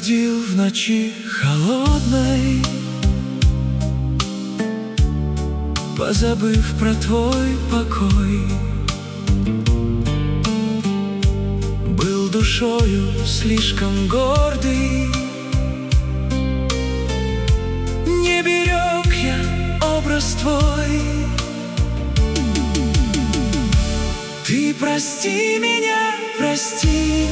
бродил в ночи холодной, позабыв про твой покой. Был душою слишком гордый, не берег я образ твой. Ты прости меня, прости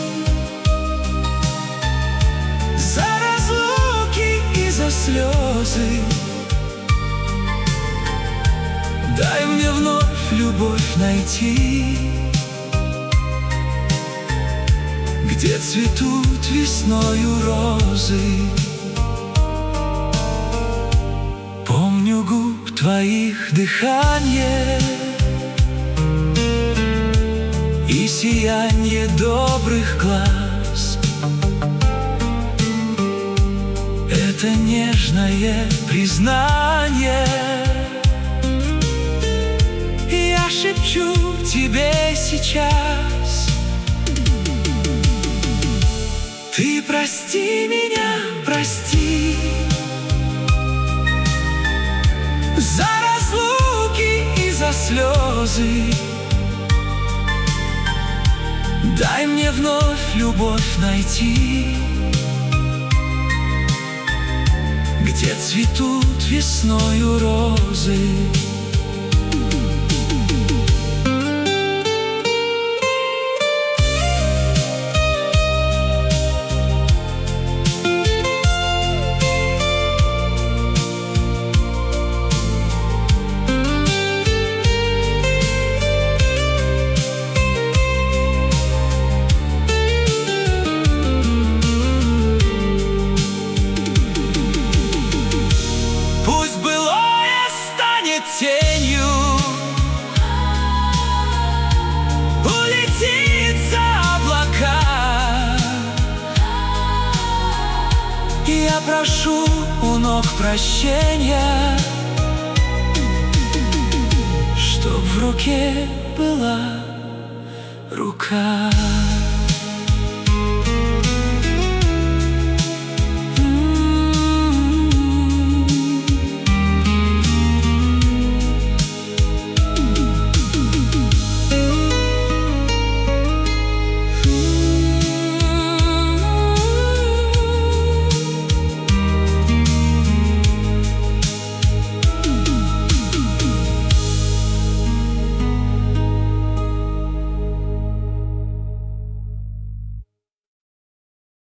за разлуки и за слезы. Дай мне вновь любовь найти, где цветут весною розы. Помню губ твоих дыхание и сиянье добрых глаз. Это нежное признание я шепчу тебе сейчас. Ты прости меня, прости за разлуки и за слезы. Дай мне вновь любовь найти, где цветут весною розы. Тенью улетит за облака. Я прошу у ног прощения, чтоб в руке была рука.